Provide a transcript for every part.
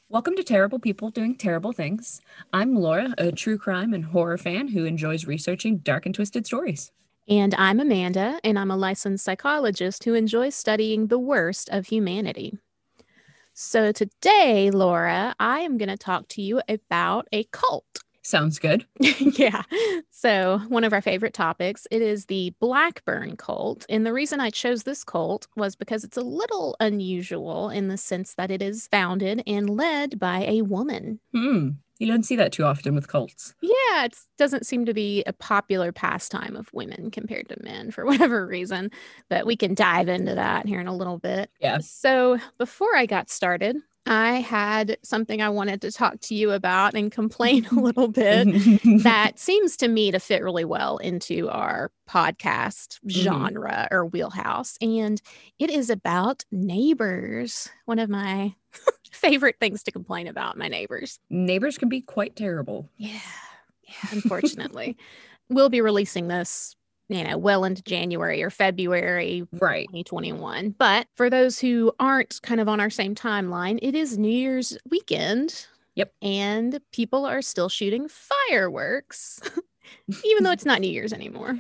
Welcome to Terrible People Doing Terrible Things. I'm Laura, a true crime and horror fan who enjoys researching dark and twisted stories. And I'm Amanda, and I'm a licensed psychologist who enjoys studying the worst of humanity. So today, Laura, I am going to talk to you about a cult. Sounds good. Yeah. So, one of our favorite topics, it is the Blackburn cult. And the reason I chose this cult was because it's a little unusual in the sense that it is founded and led by a woman. You don't see that too often with cults. Yeah, it doesn't seem to be a popular pastime of women compared to men for whatever reason, but we can dive into that here in a little bit. Yeah. So, before I got started, I had something I wanted to talk to you about and complain a little bit that seems to me to fit really well into our podcast genre or wheelhouse. And it is about neighbors. One of my favorite things to complain about, my neighbors. Neighbors can be quite terrible. Yeah, unfortunately. We'll be releasing this, well into January or February Right. 2021. But for those who aren't kind of on our same timeline, it is New Year's weekend. Yep. And people are still shooting fireworks, even though it's not New Year's anymore.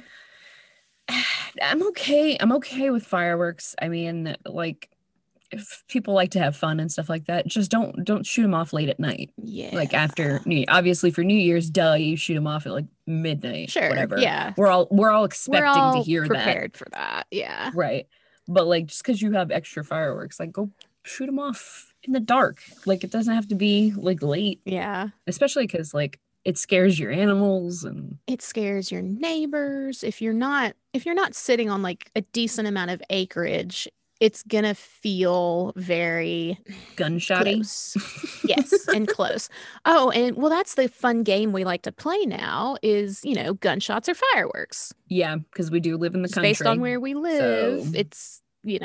I'm okay. I'm okay with fireworks. I mean, like, if people like to have fun and stuff like that, just don't shoot them off late at night. Yeah. Like after obviously for New Year's, duh, you shoot them off at like midnight. Sure. Whatever. Yeah. We're all expecting to hear prepared for that. Yeah. Right. But like just because you have extra fireworks, like go shoot them off in the dark. Like it doesn't have to be like late. Yeah. Especially because like it scares your animals and it scares your neighbors. If you're not sitting on like a decent amount of acreage, it's gonna feel very gunshotty. Close. Yes, and close. Oh, and well, that's the fun game we like to play now is, gunshots or fireworks. Yeah, because we do live in the Just country. based on where we live, so... it's,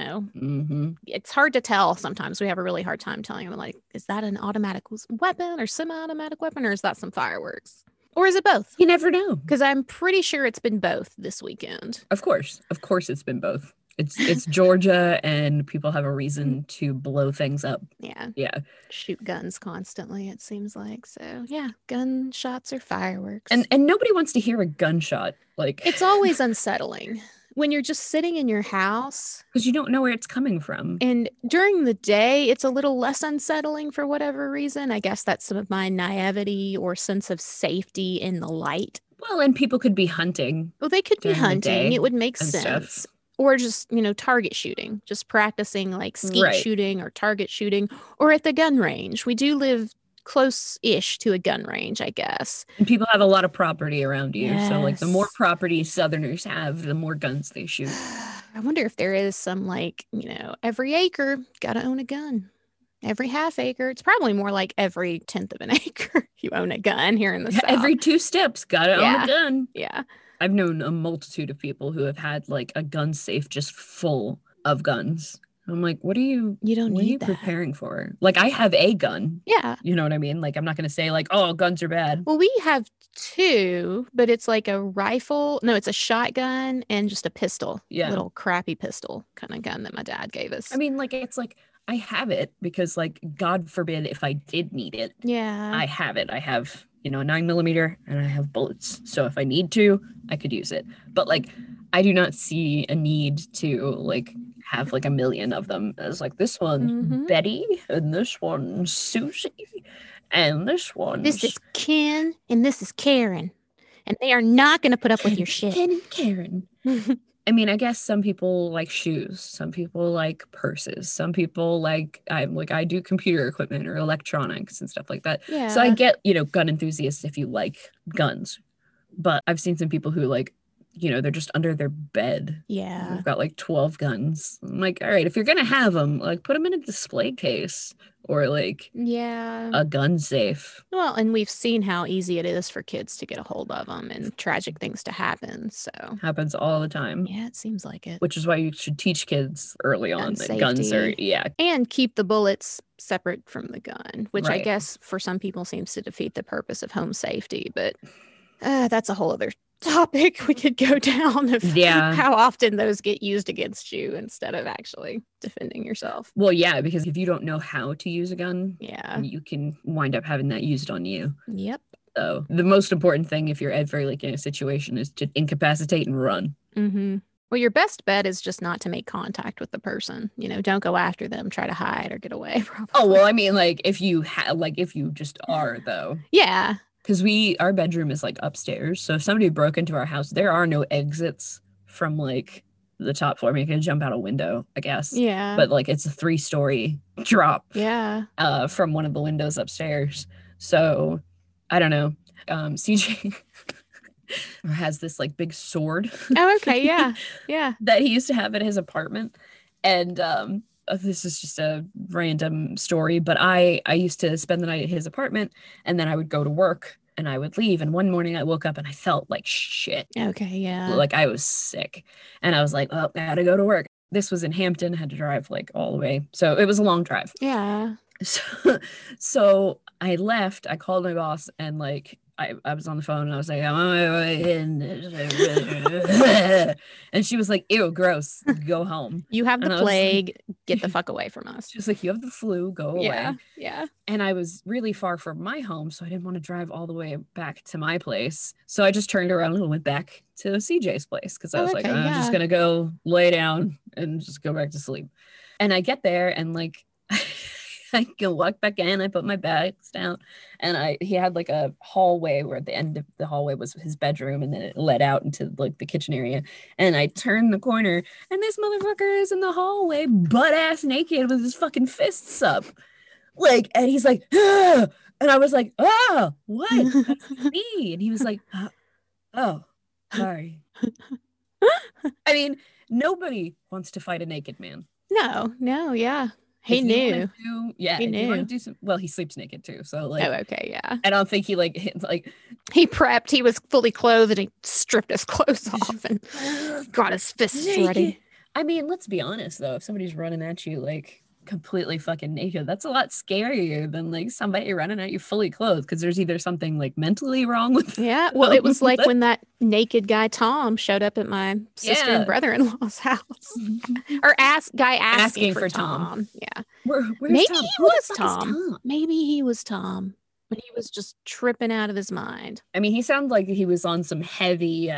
it's hard to tell sometimes. We have a really hard time telling them, like, is that an automatic weapon or semi-automatic weapon, or is that some fireworks? Or is it both? You never know. Because I'm pretty sure it's been both this weekend. Of course it's been both. It's Georgia and people have a reason to blow things up. Yeah. Shoot guns constantly, it seems like. So yeah, gunshots or fireworks. And nobody wants to hear a gunshot. Like it's always unsettling when you're just sitting in your house. Because you don't know where it's coming from. And during the day, it's a little less unsettling for whatever reason. I guess that's some of my naivety or sense of safety in the light. Well, and people could be hunting. Well, they could be hunting. It would make sense. Stuff. Or just, target shooting, just practicing like skeet shooting or target shooting, or at the gun range. We do live close-ish to a gun range, I guess. And people have a lot of property around you. Yes. So like the more property Southerners have, the more guns they shoot. I wonder if there is some like, every acre gotta own a gun. Every half acre. It's probably more like every 10th of an acre you own a gun here in the South. Every 2 steps gotta own a gun. Yeah. I've known a multitude of people who have had like a gun safe just full of guns. I'm like, what are you preparing for? Like, I have a gun. Yeah. You know what I mean? Like, I'm not going to say like, oh, guns are bad. Well, we have 2, but it's like a rifle. No, it's a shotgun and just a pistol. Yeah. Little crappy pistol kind of gun that my dad gave us. I mean, like, it's like, I have it because like, God forbid if I did need it. Yeah. I have it. I have, a 9mm and I have bullets. So if I need to, I could use it. But like, I do not see a need to like have like a million of them. As like this one, Betty, and this one, Susie, and this one. This is Ken, and this is Karen. And they are not going to put up with your shit. Ken and Karen. I mean, I guess some people like shoes. Some people like purses. Some people like I do computer equipment or electronics and stuff like that. Yeah. So I get, gun enthusiasts if you like guns. But I've seen some people who like, they're just under their bed. Yeah. They've got like 12 guns. I'm like, all right, if you're going to have them, like put them in a display case or like a gun safe. Well, and we've seen how easy it is for kids to get a hold of them and tragic things to happen. So happens all the time. Yeah, it seems like it. Which is why you should teach kids early on that guns are, and keep the bullets separate from the gun, which I guess for some people seems to defeat the purpose of home safety. But that's a whole other topic we could go down of Yeah. how often those get used against you instead of actually defending yourself. Well, yeah, because if you don't know how to use a gun, Yeah. you can wind up having that used on you. Yep. So the most important thing if you're ever like in a situation is to incapacitate and run. Mm-hmm. Well, your best bet is just not to make contact with the person. You know, don't go after them, try to hide or get away. Probably. Oh, well, I mean, like if you if you just are though. Yeah. Because our bedroom is like upstairs. So if somebody broke into our house, there are no exits from like the top floor. I mean, you can jump out a window, I guess. Yeah. But like it's a 3-story drop. Yeah. From one of the windows upstairs. So I don't know. CJ has this like big sword. Oh, okay. Yeah. Yeah. that he used to have at his apartment. And this is just a random story, but I used to spend the night at his apartment and then I would go to work and I would leave. And one morning I woke up and I felt like shit. Okay. Yeah. Like I was sick. And I was like, oh, I gotta go to work. This was in Hampton, had to drive like all the way. So it was a long drive. Yeah. So I left, I called my boss and like I was on the phone and I was like, I'm on my way in. And she was like, ew, gross, go home. You have the And plague, get the fuck away from us. She was like, you have the flu, go away. Yeah. Yeah. And I was really far from my home, so I didn't want to drive all the way back to my place. So I just turned around and went back to CJ's place because I was like, I'm just going to go lay down and just go back to sleep. And I get there and like, I can walk back in, I put my bags down, and he had like a hallway where at the end of the hallway was his bedroom, and then it led out into like the kitchen area. And I turned the corner, and this motherfucker is in the hallway, butt ass naked with his fucking fists up. Like, and he's like, ah! And I was like, oh, what? That's me. And he was like, oh, sorry. I mean, nobody wants to fight a naked man. No, yeah. He knew. He knew. wanted to do some, well, he sleeps naked too. So like, oh, okay, yeah. I don't think he like he prepped. He was fully clothed and he stripped his clothes off and got his fists naked. ready. I mean, let's be honest though. If somebody's running at you like completely fucking naked, that's a lot scarier than like somebody running at you fully clothed because there's either something like mentally wrong with yeah well it was like when that naked guy Tom showed up at my sister and brother-in-law's house or asking for Tom. Yeah, where's maybe Tom? he was Tom. Maybe he was Tom, but he was just tripping out of his mind. I mean, he sounded like he was on some heavy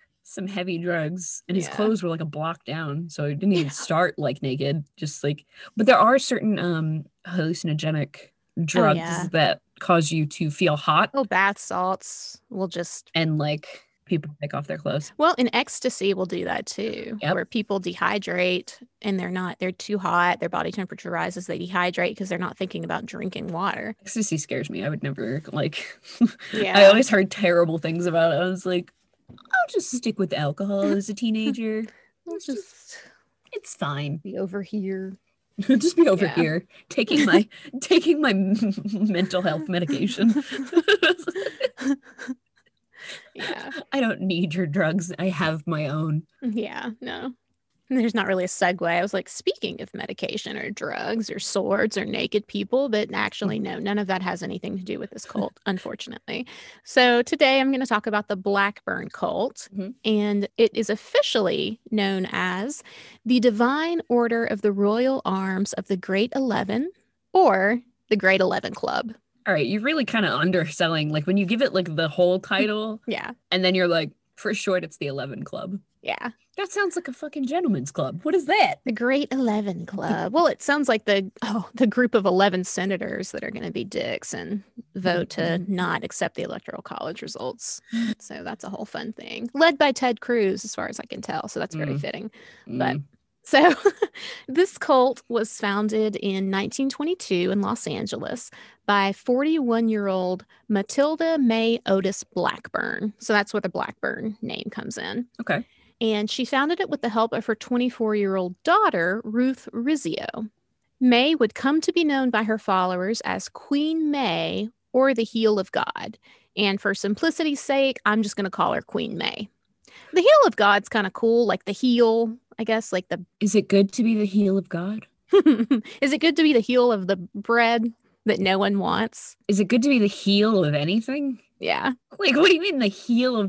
drugs and his clothes were like a block down, so he didn't even start like naked, just like, but there are certain hallucinogenic drugs that cause you to feel hot. Bath salts will just, and like people take off their clothes. Well, and ecstasy will do that too, where people dehydrate and they're too hot, their body temperature rises, they dehydrate because they're not thinking about drinking water. Ecstasy scares me. I would never like I always heard terrible things about it. I was like, I'll just stick with alcohol as a teenager. It's fine. Be over here. Just be over here taking my mental health medication. Yeah. I don't need your drugs. I have my own. Yeah, no. There's not really a segue. I was like, speaking of medication or drugs or swords or naked people, but actually, no, none of that has anything to do with this cult, unfortunately. So today I'm going to talk about the Blackburn cult, and it is officially known as the Divine Order of the Royal Arms of the Great 11, or the Great 11 Club. All right, you're really kind of underselling, like when you give it like the whole title, and then you're like, for short, it's the 11 Club. Yeah. That sounds like a fucking gentleman's club. What is that? The Great 11 Club. Well, it sounds like the group of 11 senators that are going to be dicks and vote to not accept the Electoral College results. So that's a whole fun thing. Led by Ted Cruz, as far as I can tell. So that's very fitting. But so this cult was founded in 1922 in Los Angeles by 41-year-old Matilda May Otis Blackburn. So that's where the Blackburn name comes in. Okay. And she founded it with the help of her 24-year-old daughter, Ruth Rizzio. May would come to be known by her followers as Queen May or the Heel of God. And for simplicity's sake, I'm just going to call her Queen May. The Heel of God's kind of cool, like the heel, I guess, like the... Is it good to be the heel of God? Is it good to be the heel of the bread that no one wants? Is it good to be the heel of anything? Yeah. Like, what do you mean the heel of God?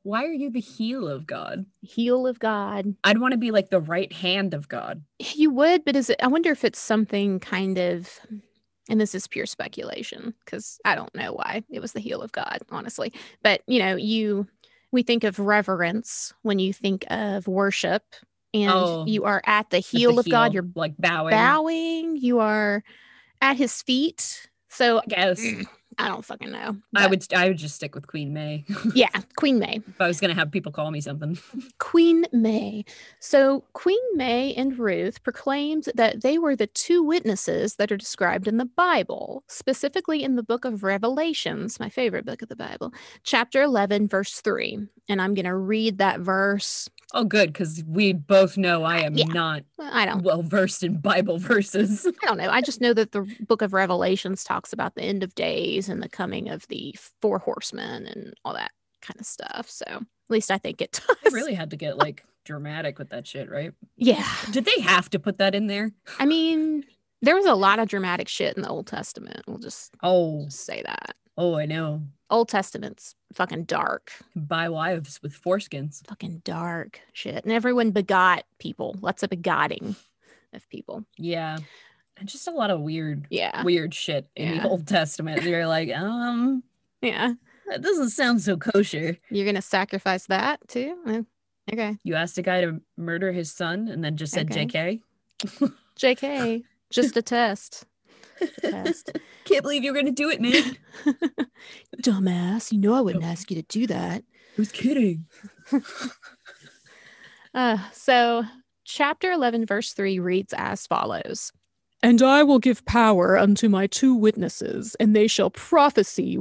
Why are you the heel of God? Heel of God. I'd want to be like the right hand of God. You would, but I wonder if it's something kind of, and this is pure speculation because I don't know why it was the heel of God, honestly. But we think of reverence when you think of worship, and you are at the heel of God. You're like bowing. You are at his feet. So I guess. I don't fucking know. I would just stick with Queen May. Yeah, Queen May. If I was going to have people call me something. Queen May. So Queen May and Ruth proclaimed that they were the two witnesses that are described in the Bible, specifically in the book of Revelations, my favorite book of the Bible, chapter 11, verse 3. And I'm going to read that verse. Oh, good, because we both know I am not well versed in Bible verses. I don't know. I just know that the book of Revelations talks about the end of days and the coming of the 4 horsemen and all that kind of stuff. So at least I think it does. They really had to get like dramatic with that shit, right? Yeah. Did they have to put that in there? I mean, there was a lot of dramatic shit in the Old Testament. We'll just say that. Oh, I know. Old Testament's fucking dark. Buy wives with foreskins. Fucking dark shit. And everyone begot people. Lots of begetting of people. Yeah. And just a lot of weird shit in the Old Testament. You're like, yeah. That doesn't sound so kosher. You're going to sacrifice that too? Okay. You asked a guy to murder his son and then just said JK? JK. Just a test. Can't believe you're going to do it, man. Dumbass. You know I wouldn't ask you to do that. Who's kidding? So chapter 11, verse 3 reads as follows. And I will give power unto my 2 witnesses, and they shall prophesy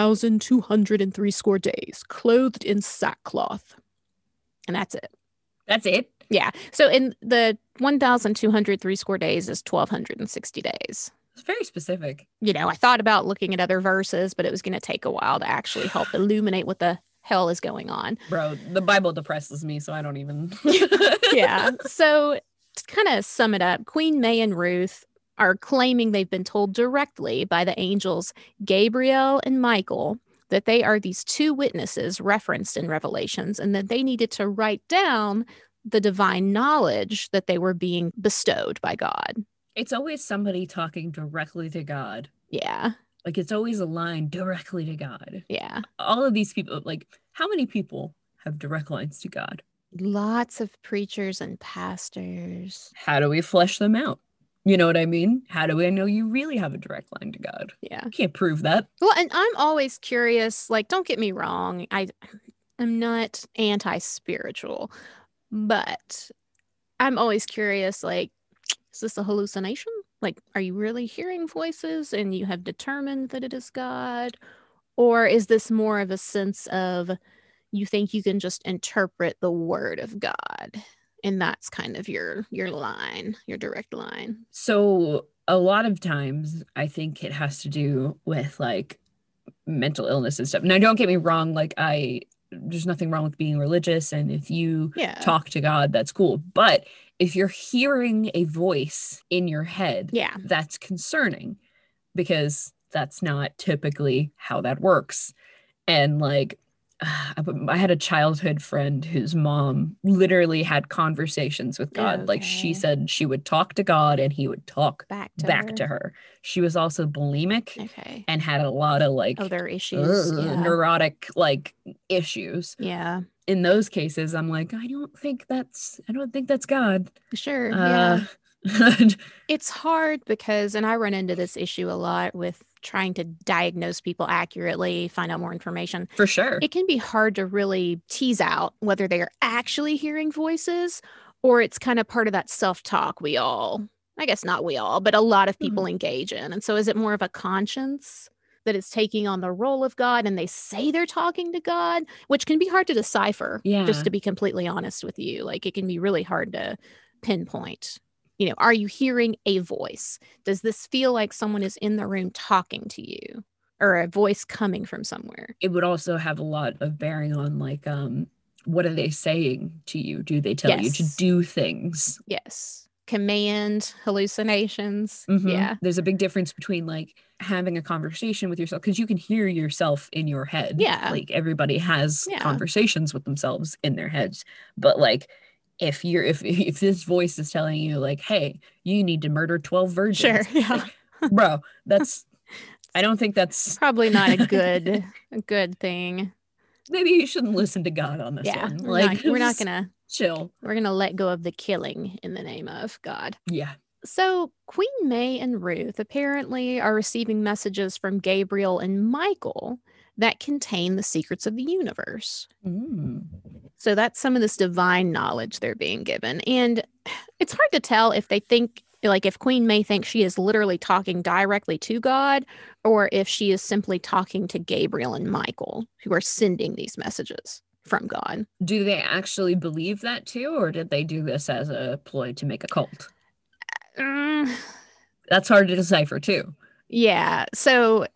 1,260 days, clothed in sackcloth. And that's it. That's it? Yeah. So in the 1,260 days is 1,260 days. It's very specific. I thought about looking at other verses, but it was going to take a while to actually help illuminate what the hell is going on. Bro, the Bible depresses me, so I don't even. Yeah. So to kind of sum it up, Queen May and Ruth are claiming they've been told directly by the angels Gabriel and Michael that they are these 2 witnesses referenced in Revelations, and that they needed to write down the divine knowledge that they were being bestowed by God. It's always somebody talking directly to God. Yeah. Like, it's always a line directly to God. Yeah. All of these people, like, how many people have direct lines to God? Lots of preachers and pastors. How do we flesh them out? You know what I mean? How do I know you really have a direct line to God? Yeah. You can't prove that. Well, and I'm always curious, like, don't get me wrong. I'm not anti-spiritual, but I'm always curious, like, is this a hallucination? Like, are you really hearing voices and you have determined that it is God? Or is this more of a sense of you think you can just interpret the word of God? And that's kind of your line, your direct line. So a lot of times I think it has to do with like mental illness and stuff. Now, don't get me wrong. Like there's nothing wrong with being religious. And if you talk to God, that's cool. But if you're hearing a voice in your head, that's concerning because that's not typically how that works. And like, I had a childhood friend whose mom literally had conversations with God. Okay. Like she said she would talk to God and he would talk back to her. She was also bulimic and had a lot of like other issues, neurotic like issues. Yeah. In those cases, I'm like, I don't think that's God. Sure. It's hard because, and I run into this issue a lot with trying to diagnose people accurately, find out more information. For sure. It can be hard to really tease out whether they are actually hearing voices or it's kind of part of that self-talk we all, I guess not we all, but a lot of people engage in. And so is it more of a conscience that is taking on the role of God and they say they're talking to God, which can be hard to decipher, just to be completely honest with you. Like it can be really hard to pinpoint. You know, are you hearing a voice? Does this feel like someone is in the room talking to you or a voice coming from somewhere? It would also have a lot of bearing on like, what are they saying to you? Do they tell you to do things? Yes. command hallucinations. Yeah. There's a big difference between like having a conversation with yourself, because you can hear yourself in your head. Yeah. Like everybody has Yeah. conversations with themselves in their heads. But like if this voice is telling you like, hey, you need to murder 12 virgins. Sure. Yeah. Like, bro, I don't think that's probably not a good thing. Maybe you shouldn't listen to God on this one. We're not gonna chill. We're gonna let go of the killing in the name of God. Yeah. So Queen May and Ruth apparently are receiving messages from Gabriel and Michael that contain the secrets of the universe. So that's some of this divine knowledge they're being given. And it's hard to tell if they think, like, if Queen May thinks she is literally talking directly to God, or if she is simply talking to Gabriel and Michael, who are sending these messages from God. Do they actually believe that too, or did they do this as a ploy to make a cult? That's hard to decipher too. Yeah. So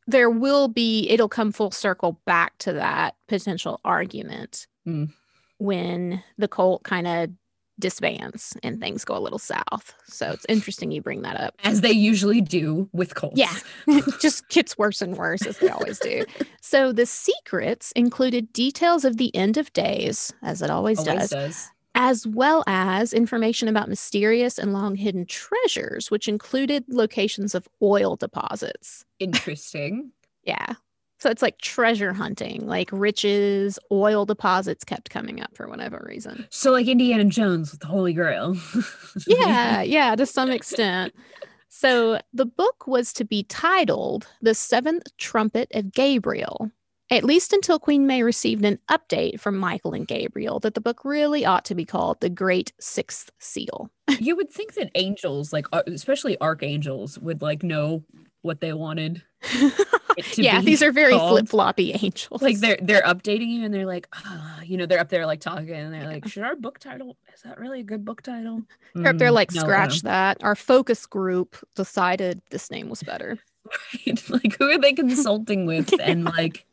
it'll come full circle back to that potential argument when the cult kind of disbands and things go a little south. So it's interesting you bring that up. As they usually do with cults. Yeah, it just gets worse and worse, as they always do. So the secrets included details of the end of days, as it always does, as well as information about mysterious and long hidden treasures, which included locations of oil deposits. Interesting. Yeah. So it's like treasure hunting, like riches, oil deposits kept coming up for whatever reason. So like Indiana Jones with the Holy Grail. Yeah, to some extent. So the book was to be titled The Seventh Trumpet of Gabriel, at least until Queen May received an update from Michael and Gabriel that the book really ought to be called The Great Sixth Seal. You would think that angels, like especially archangels, would like know what they wanted. Yeah, these are very flip-floppy angels. Like they're updating you and they're like, they're up there like talking and they're like, should our book title, is that really a good book title? They're up there like, scratch that. Our focus group decided this name was better. Right? Like, who are they consulting with? And like,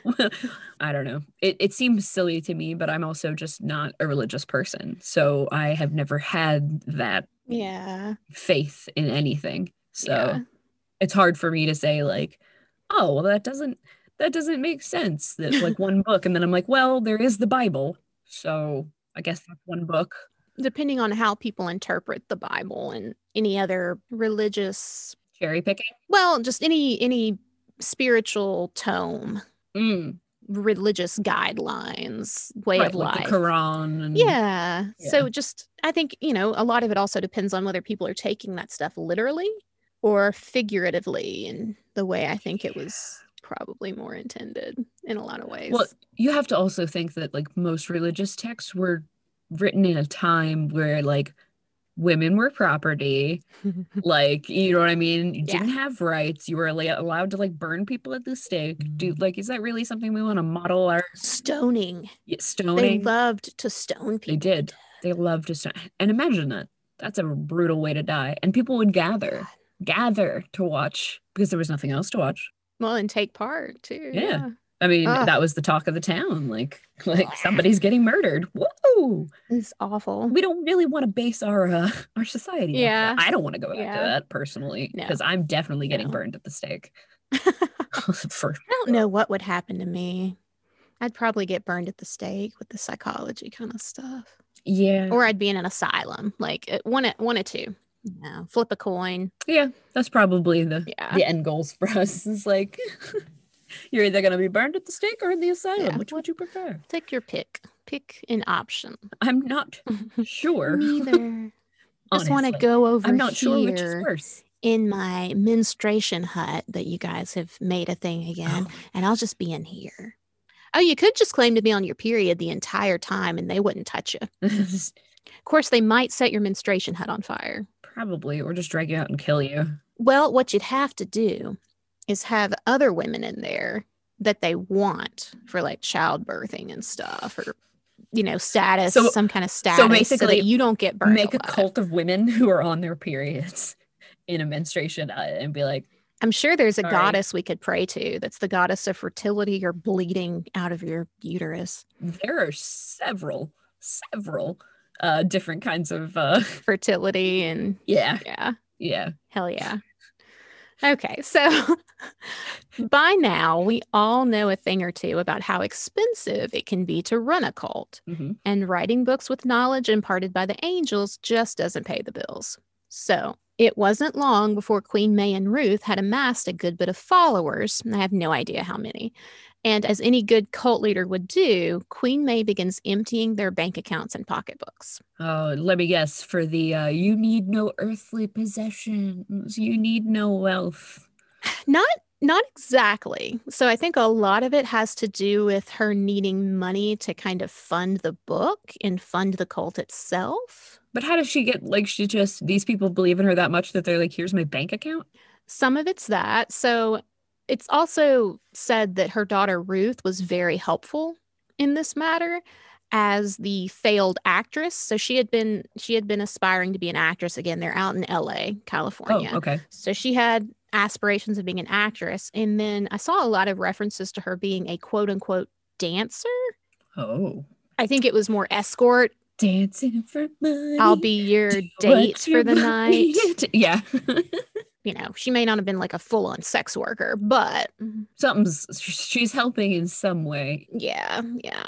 I don't know. It seems silly to me, but I'm also just not a religious person. So I have never had that faith in anything. So it's hard for me to say like, oh, well, that doesn't make sense. That like one book. And then I'm like, well, there is the Bible. So I guess that's one book. Depending on how people interpret the Bible and any other religious cherry picking. Well, just any spiritual tome. Religious guidelines, way of life. Like the Quran. And, yeah. So just, I think, a lot of it also depends on whether people are taking that stuff literally or figuratively in the way I think it was probably more intended in a lot of ways. Well, you have to also think that like most religious texts were written in a time where like women were property, like, you know what I mean? You didn't have rights. You were allowed to like burn people at the stake. Like, is that really something we want to model our stoning? Yeah, stoning. They loved to stone people. They did. They loved to stone. And imagine that. That's a brutal way to die. And people would gather to watch because there was nothing else to watch. Well, and take part too. Yeah. I mean, that was the talk of the town. Like somebody's getting murdered. Whoa. It's awful. We don't really want to base our society. Yeah. I don't want to go back to that personally because I'm definitely getting burned at the stake. I don't know what would happen to me. I'd probably get burned at the stake with the psychology kind of stuff. Yeah. Or I'd be in an asylum. Like one of two. Yeah. Flip a coin. Yeah. That's probably the end goals for us. Is like you're either going to be burned at the stake or in the asylum. Yeah. Which would you prefer? Take your pick. Pick an option. I'm not sure. Neither. Just want to go over I'm not sure which is worse. In my menstruation hut that you guys have made a thing again, and I'll just be in here. Oh, you could just claim to be on your period the entire time and they wouldn't touch you. Of course, they might set your menstruation hut on fire. Probably, or just drag you out and kill you. Well, what you'd have to do is have other women in there that they want for like childbirthing and stuff, or status, some kind of status. So basically, so that you don't get burned. Make a cult of women who are on their periods in a menstruation and be like, I'm sure there's a goddess we could pray to. That's the goddess of fertility or bleeding out of your uterus. There are several. different kinds of fertility and yeah. yeah, hell yeah. Okay, so by now we all know a thing or two about how expensive it can be to run a cult, and writing books with knowledge imparted by the angels just doesn't pay the bills. So it wasn't long before Queen May and Ruth had amassed a good bit of followers. I have no idea how many. And as any good cult leader would do, Queen May begins emptying their bank accounts and pocketbooks. Oh, let me guess. For the you need no earthly possessions, you need no wealth. Not exactly. So I think a lot of it has to do with her needing money to kind of fund the book and fund the cult itself. But how does she get, like, she just, these people believe in her that much that they're like, here's my bank account? Some of it's that. So it's also said that her daughter Ruth was very helpful in this matter as the failed actress. So she had been aspiring to be an actress. Again, they're out in LA, California. Oh, okay. So she had aspirations of being an actress. And then I saw a lot of references to her being a quote unquote dancer. Oh. I think it was more escort. Dancing for money. I'll be your date for the night. Yeah. You know, she may not have been like a full-on sex worker, but she's helping in some way. Yeah.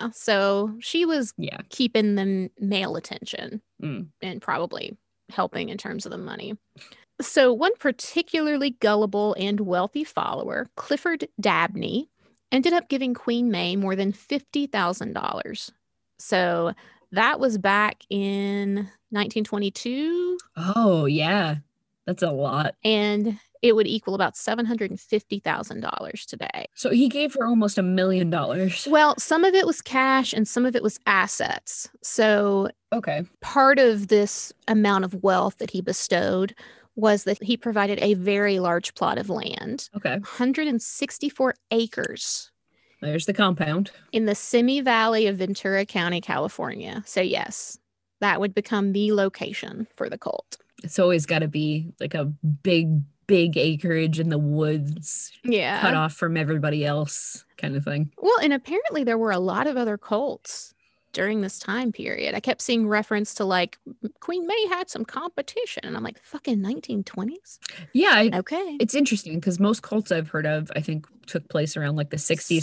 So she was keeping the male attention and probably helping in terms of the money. So one particularly gullible and wealthy follower, Clifford Dabney, ended up giving Queen May more than $50,000. So that was back in 1922. Oh, yeah. That's a lot. And it would equal about $750,000 today. So he gave her almost $1 million. Well, some of it was cash and some of it was assets. So okay, part of this amount of wealth that he bestowed was that he provided a very large plot of land. Okay. 164 acres. There's the compound. In the Simi Valley of Ventura County, California. So yes, that would become the location for the cult. It's always got to be like a big acreage in the woods. Yeah. Cut off from everybody else kind of thing. Well, and apparently there were a lot of other cults during this time period. I kept seeing reference to like Queen May had some competition, and I'm like, fucking 1920s. Yeah. Okay. It's interesting because most cults I've heard of, I think, took place around like the 60s,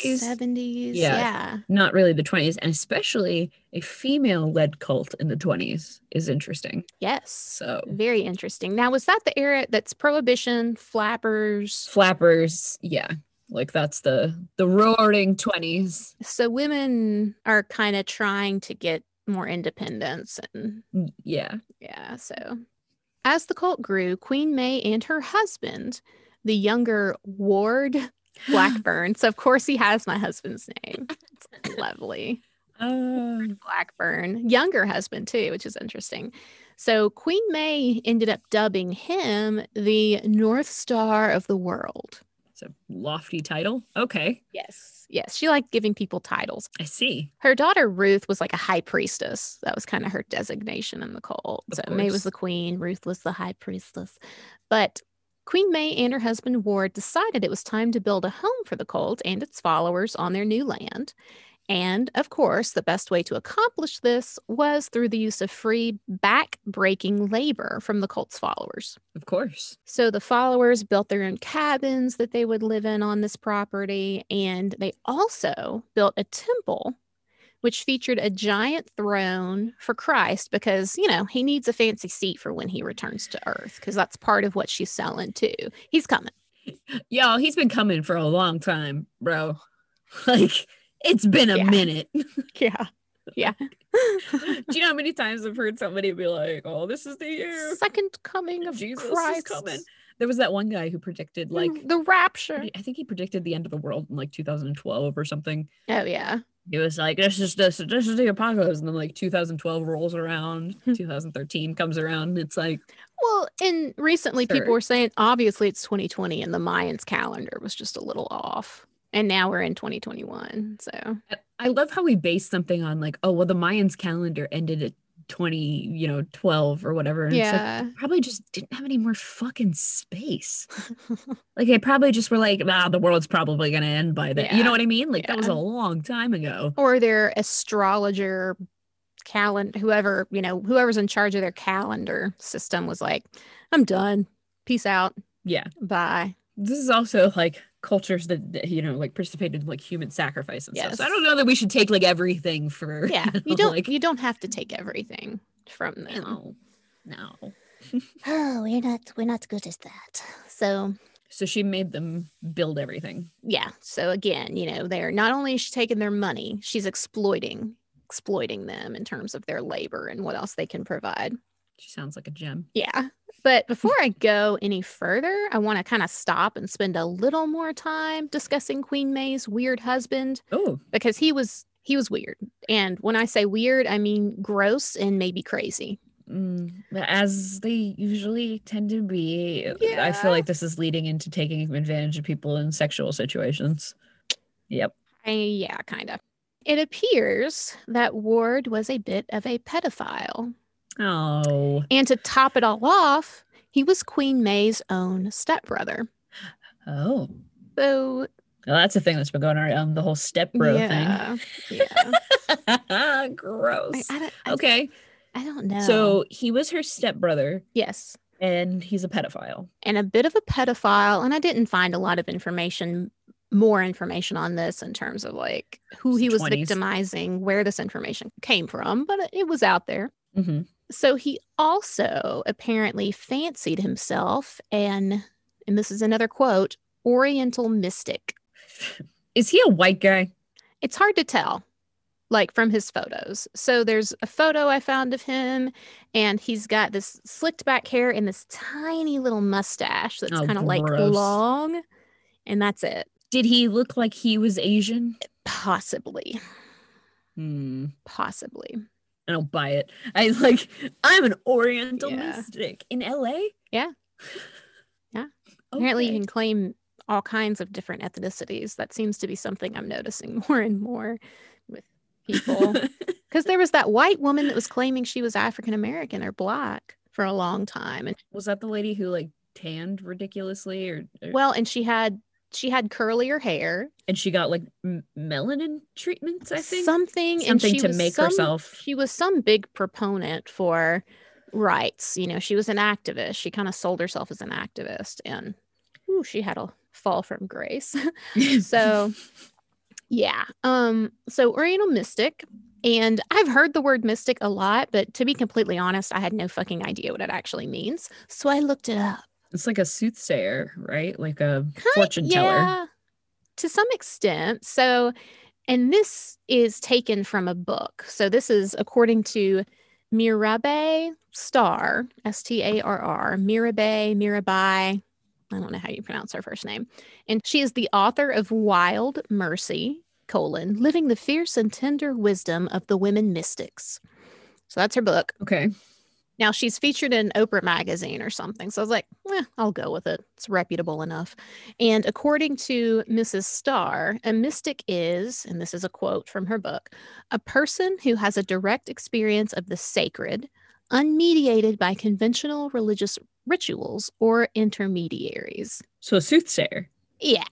70s. Yeah. Not really the 20s. And especially a female-led cult in the 20s is interesting. Yes. So very interesting. Now, was that the era that's Prohibition, Flappers? Flappers, yeah. Like that's the roaring 20s. So women are kind of trying to get more independence. And yeah. So as the cult grew, Queen May and her husband, the younger Ward Blackburn. So of course he has my husband's name. It's lovely. Blackburn, younger husband too, which is interesting. So Queen May ended up dubbing him the North Star of the world. A lofty title. Okay. Yes. She liked giving people titles. I see. Her daughter Ruth was like a high priestess. That was kind of her designation in the cult. So May was the queen, Ruth was the high priestess. But Queen May and her husband Ward decided it was time to build a home for the cult and its followers on their new land. And of course, the best way to accomplish this was through the use of free back-breaking labor from the cult's followers. Of course. So the followers built their own cabins that they would live in on this property. And they also built a temple, which featured a giant throne for Christ because, you know, he needs a fancy seat for when he returns to Earth because that's part of what she's selling too. He's coming. Y'all, he's been coming for a long time, bro. Like... It's been a minute. Yeah. Do you know how many times I've heard somebody be like, oh, this is the year. Second coming of Jesus Christ is coming. There was that one guy who predicted like the rapture. I think he predicted the end of the world in like 2012 or something. Oh, yeah. He was like, this is the apocalypse. And then like 2012 rolls around, 2013 comes around. It's like. Well, and recently people were saying, obviously it's 2020 and the Mayans calendar was just a little off. And now we're in 2021. So I love how we base something on like, oh, well, the Mayans calendar ended at 2012 or whatever. And it's like, probably just didn't have any more fucking space. Like they probably just were like, the world's probably going to end by then. You know what I mean? Like that was a long time ago. Or their astrologer whoever's in charge of their calendar system was like, I'm done. Peace out. Yeah. Bye. This is also like cultures that like participated in like human sacrifice and stuff. So I Yes. don't know that we should take like everything for Yeah. You don't have to take everything from them. No. Oh, we're not good at that. So she made them build everything. Yeah. So again, they're not only is she taking their money, she's exploiting them in terms of their labor and what else they can provide. She sounds like a gem. Yeah. But before I go any further, I want to kind of stop and spend a little more time discussing Queen May's weird husband. Oh. Because he was weird. And when I say weird, I mean gross and maybe crazy. As they usually tend to be. Yeah. I feel like this is leading into taking advantage of people in sexual situations. Yep. Yeah, kind of. It appears that Ward was a bit of a pedophile. Oh. And to top it all off, he was Queen May's own stepbrother. Oh. So... well, that's a thing that's been going around, the whole stepbro thing. Yeah. Gross. Okay. I don't know. So he was her stepbrother. Yes. And he's a pedophile. And a bit of a pedophile. And I didn't find a lot of more information on this in terms of like who he was 20s. Victimizing, where this information came from, but it was out there. Mm-hmm. So he also apparently fancied himself and this is another quote, Oriental mystic. Is he a white guy? It's hard to tell, like from his photos. So there's a photo I found of him and he's got this slicked back hair and this tiny little mustache that's kind of like long. And that's it. Did he look like he was Asian? Possibly. Possibly. I don't buy it. I'm an Oriental mystic in LA. Yeah. Yeah. Okay. Apparently you can claim all kinds of different ethnicities. That seems to be something I'm noticing more and more with people. Because there was that white woman that was claiming she was African American or Black for a long time. And was that the lady who like tanned ridiculously or... Well, and she had curlier hair. And she got like melanin treatments, I think. Something to make herself. She was some big proponent for rights. She was an activist. She kind of sold herself as an activist. And she had a fall from grace. So, yeah. So Oriental mystic. And I've heard the word mystic a lot, but to be completely honest, I had no fucking idea what it actually means. So I looked it up. It's like a soothsayer, right? Like a fortune teller. Yeah, to some extent. So, and this is taken from a book. So this is according to Mirabai Starr, Starr, Mirabai. I don't know how you pronounce her first name. And she is the author of Wild Mercy, Living the Fierce and Tender Wisdom of the Women Mystics. So that's her book. Okay. Now, she's featured in Oprah magazine or something. So I was like, I'll go with it. It's reputable enough. And according to Mrs. Starr, a mystic is, and this is a quote from her book, a person who has a direct experience of the sacred, unmediated by conventional religious rituals or intermediaries. So a soothsayer. Yeah.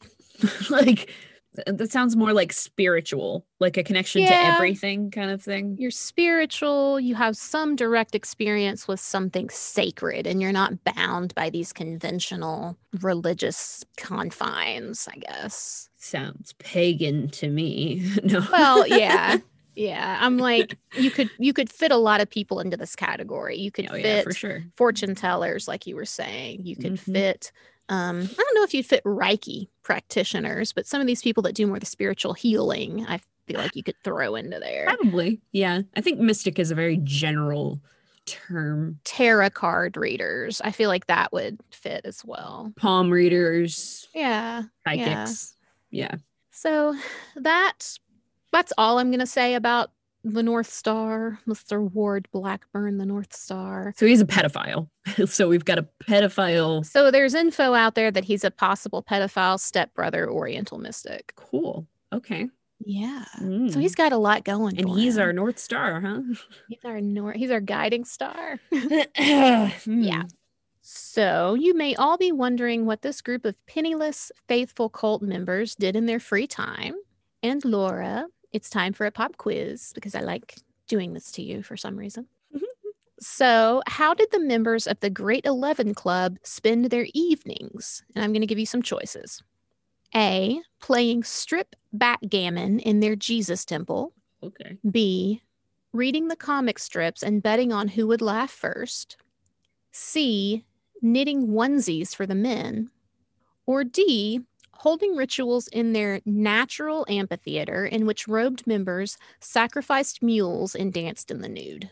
That sounds more like spiritual, like a connection to everything kind of thing. You're spiritual. You have some direct experience with something sacred, and you're not bound by these conventional religious confines, I guess. Sounds pagan to me. No. Well, yeah. Yeah. I'm like, you could fit a lot of people into this category. You could fit for sure. Fortune tellers, like you were saying. You could fit... I don't know if you'd fit Reiki practitioners, but some of these people that do more the spiritual healing, I feel like you could throw into there. Probably. Yeah. I think mystic is a very general term. Tarot card readers. I feel like that would fit as well. Palm readers. Yeah. Psychics. Yeah. So that's all I'm going to say about the North Star, Mr. Ward Blackburn, the North Star. So he's a pedophile. So we've got a pedophile. So there's info out there that he's a possible pedophile stepbrother, Oriental mystic. Cool. Okay. Yeah. So he's got a lot going. And he's our North Star, huh? He's our guiding star. Yeah. So you may all be wondering what this group of penniless, faithful cult members did in their free time. And Laura, it's time for a pop quiz because I like doing this to you for some reason. So, how did the members of the Great 11 Club spend their evenings? And I'm going to give you some choices. A, playing strip backgammon in their Jesus temple. Okay. B, reading the comic strips and betting on who would laugh first. C, knitting onesies for the men. Or D, holding rituals in their natural amphitheater in which robed members sacrificed mules and danced in the nude.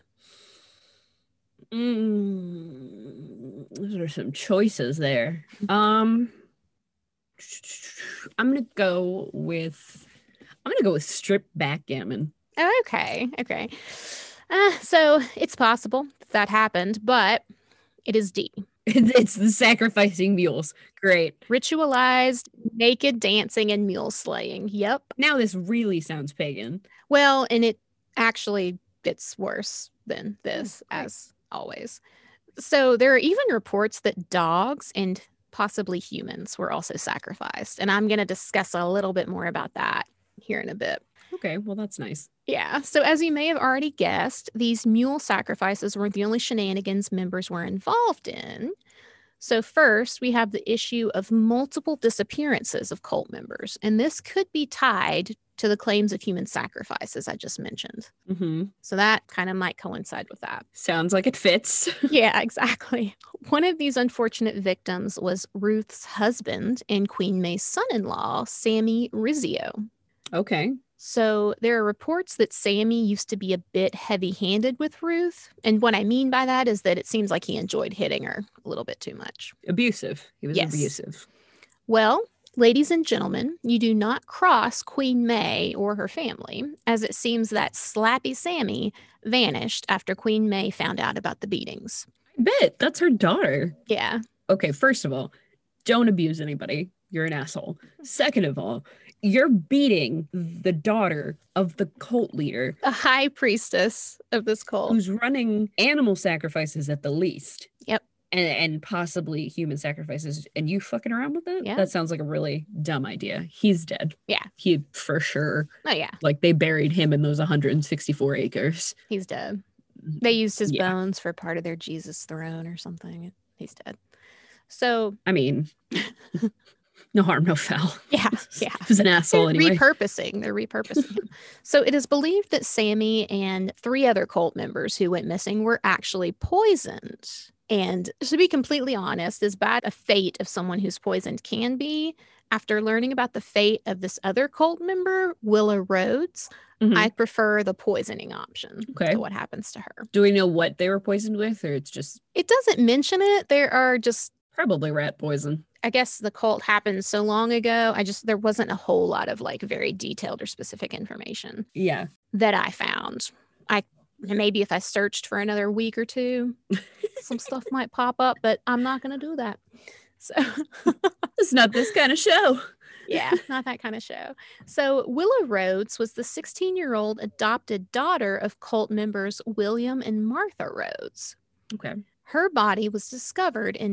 Those are some choices there. I'm gonna go with strip backgammon. Okay. So it's possible that happened, but it is D. It's the sacrificing mules. Great. Ritualized naked dancing and mule slaying. Yep. Now this really sounds pagan. Well, and it actually gets worse than this, as always. So there are even reports that dogs and possibly humans were also sacrificed. And I'm going to discuss a little bit more about that here in a bit. Okay, well, that's nice. Yeah. So as you may have already guessed, these mule sacrifices weren't the only shenanigans members were involved in. So first, we have the issue of multiple disappearances of cult members. And this could be tied to the claims of human sacrifices I just mentioned. Mm-hmm. So that kind of might coincide with that. Sounds like it fits. Yeah, exactly. One of these unfortunate victims was Ruth's husband and Queen May's son-in-law, Sammy Rizzio. Okay. So there are reports that Sammy used to be a bit heavy-handed with Ruth. And what I mean by that is that it seems like he enjoyed hitting her a little bit too much. Abusive. He was Yes. abusive. Well, ladies and gentlemen, you do not cross Queen May or her family, as it seems that Slappy Sammy vanished after Queen May found out about the beatings. I bet. That's her daughter. Yeah. Okay, first of all, don't abuse anybody. You're an asshole. Second of all, you're beating the daughter of the cult leader, A high priestess of this cult. who's running animal sacrifices at the least. Yep. And possibly human sacrifices. And you fucking around with that? Yeah. That sounds like a really dumb idea. He's dead. Yeah. He for sure. Oh, yeah. Like they buried him in those 164 acres. He's dead. They used his Yeah. bones for part of their Jesus throne or something. He's dead. So, I mean, no harm, no foul. yeah. Yeah. He's an asshole They're anyway. They're repurposing him. So it is believed that Sammy and 3 other cult members who went missing were actually poisoned. And to be completely honest, as bad a fate of someone who's poisoned can be, after learning about the fate of this other cult member, Willa Rhodes, Mhm. I prefer the poisoning option Okay. to what happens to her. Do we know what they were poisoned with, or it's just It doesn't mention it. There are just, probably rat poison? I guess the cult happened so long ago. There wasn't a whole lot of like very detailed or specific information Yeah. that I found. Maybe if I searched for another week or two, some stuff might pop up, but I'm not going to do that. So It's not this kind of show. yeah, not that kind of show. So Willa Rhodes was the 16-year-old adopted daughter of cult members William and Martha Rhodes. Okay. Her body was discovered in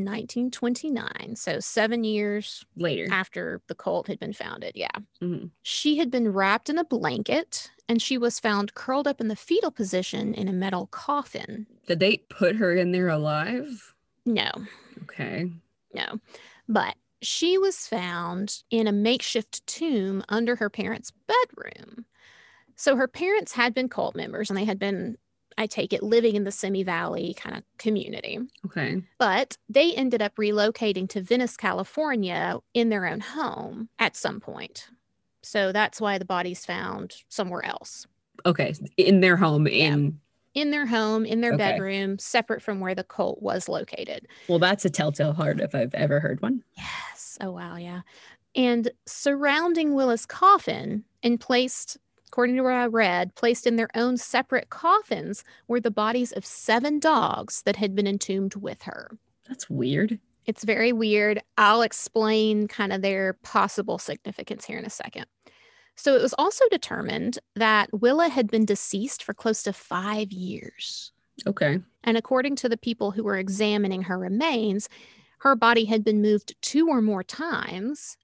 1929, so 7 years Later. after the cult had been founded. Yeah. Mhm. She had been wrapped in a blanket and she was found curled up in the fetal position in a metal coffin. Did they put her in there alive? No, Okay. no. But she was found in a makeshift tomb under her parents' bedroom. So her parents had been cult members and they had been, I take it, living in the Simi Valley kind of community. Okay. But they ended up relocating to Venice, California in their own home at some point. So that's why the body's found somewhere else. Okay. In their home In their home, in their Okay. bedroom, separate from where the cult was located. Well, that's a telltale heart if I've ever heard one. Yes. Oh, wow. Yeah. And surrounding Willa's coffin and placed, according to what I read, placed in their own separate coffins were the bodies of 7 dogs that had been entombed with her. That's weird. It's very weird. I'll explain kind of their possible significance here in a second. So it was also determined that Willa had been deceased for close to 5 years. Okay. And according to the people who were examining her remains, her body had been moved 2 or more times.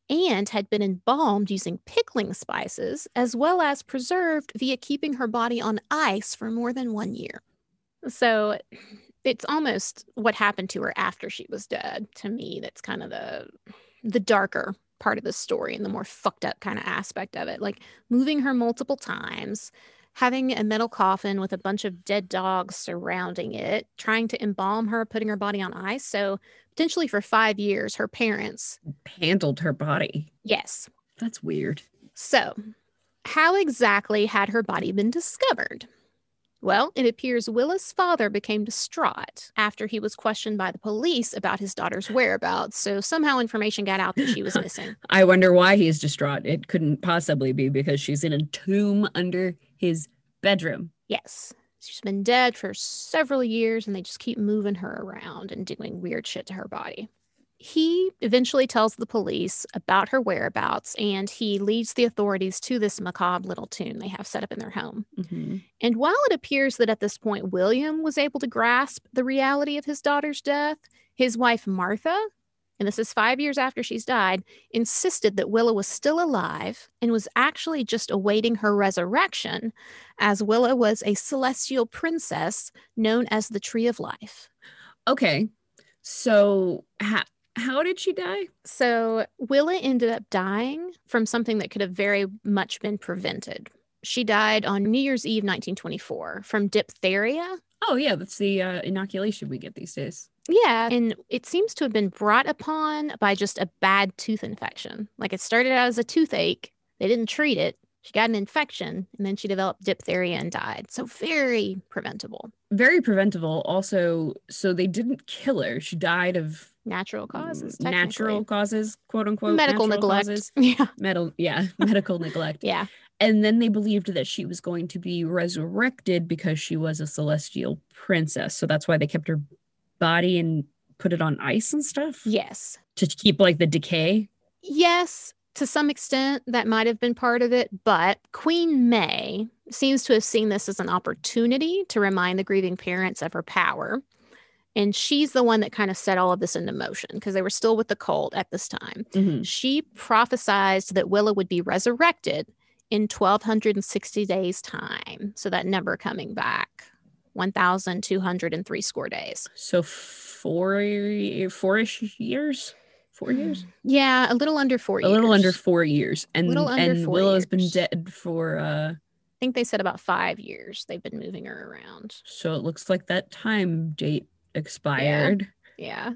and had been embalmed using pickling spices, as well as preserved via keeping her body on ice for more than 1 year. So it's almost what happened to her after she was dead. To me, that's kind of the darker part of the story and the more fucked up kind of aspect of it. Like moving her multiple times, having a metal coffin with a bunch of dead dogs surrounding it, trying to embalm her, putting her body on ice. So potentially for 5 years, her parents handled her body. Yes. That's weird. So how exactly had her body been discovered? Well, it appears Willa's father became distraught after he was questioned by the police about his daughter's whereabouts. So somehow information got out that she was missing. I wonder why he's distraught. It couldn't possibly be because she's in a tomb under his bedroom. Yes. She's been dead for several years and they just keep moving her around and doing weird shit to her body. He eventually tells the police about her whereabouts and he leads the authorities to this macabre little tomb they have set up in their home. Mm-hmm. And while it appears that at this point William was able to grasp the reality of his daughter's death, his wife Martha, and this is 5 years after she's died, insisted that Willa was still alive and was actually just awaiting her resurrection, as Willa was a celestial princess known as the Tree of Life. Okay, so how did she die? So Willa ended up dying from something that could have very much been prevented. She died on New Year's Eve, 1924, from diphtheria. Oh, yeah, that's the inoculation we get these days. Yeah, and it seems to have been brought upon by just a bad tooth infection. Like it started out as a toothache. They didn't treat it. She got an infection, and then she developed diphtheria and died. So very preventable. Very preventable. Also, so they didn't kill her. She died of natural causes, natural causes, quote unquote, medical neglect. Causes. Yeah, medical neglect. Yeah. And then they believed that she was going to be resurrected because she was a celestial princess. So that's why they kept her body and put it on ice and stuff. Yes. To keep like the decay. Yes, to some extent that might have been part of it, but Queen May seems to have seen this as an opportunity to remind the grieving parents of her power. And she's the one that kind of set all of this into motion because they were still with the cult at this time. Mm-hmm. She prophesied that Willa would be resurrected in 1,260 days' time. So that number coming back, 1,203 score days. So four-ish years? 4 years? Yeah, a little under 4 years. A little under 4 years. And Willa's been dead for... I think they said about 5 years they've been moving her around. So it looks like that time date expired. Yeah.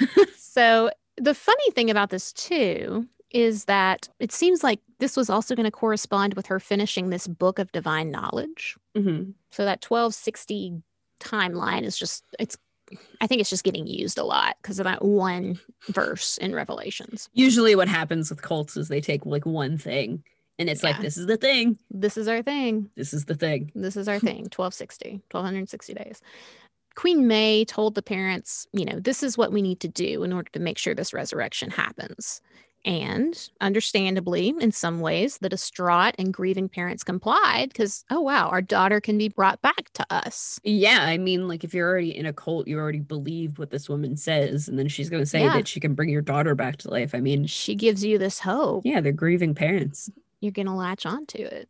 So the funny thing about this too is that it seems like this was also going to correspond with her finishing this book of divine knowledge. Mm-hmm. So that 1260 timeline is just, I think it's just getting used a lot because of that one verse in Revelations. Usually what happens with cults is they take like one thing and it's like, this is the thing. This is our thing. This is the thing. This is our thing. 1,260 days. Queen May told the parents, this is what we need to do in order to make sure this resurrection happens. And understandably, in some ways, the distraught and grieving parents complied because, oh, wow, our daughter can be brought back to us. Yeah, I mean, like if you're already in a cult, you already believe what this woman says. And then she's going to say that she can bring your daughter back to life. I mean, she gives you this hope. Yeah, they're grieving parents. You're going to latch onto it.